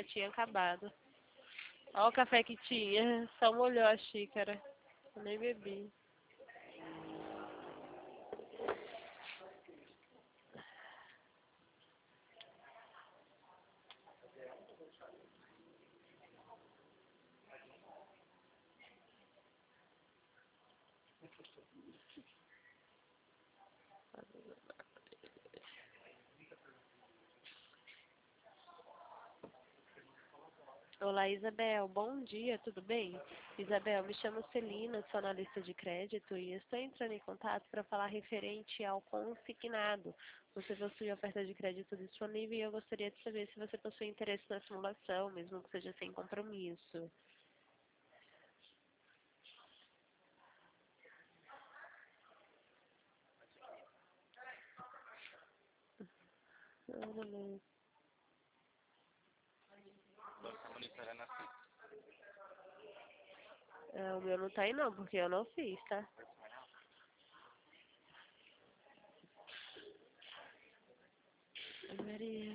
já tinha acabado. Olha o café que tinha, só molhou a xícara. Eu nem bebi. Olá, Isabel. Bom dia, tudo bem? Isabel, me chamo Celina, sou analista de crédito e estou entrando em contato para falar referente ao consignado. Você possui oferta de crédito disponível e eu gostaria de saber se você possui interesse na simulação, mesmo que seja sem compromisso. O meu não tá aí não, porque eu não fiz, tá? Maria.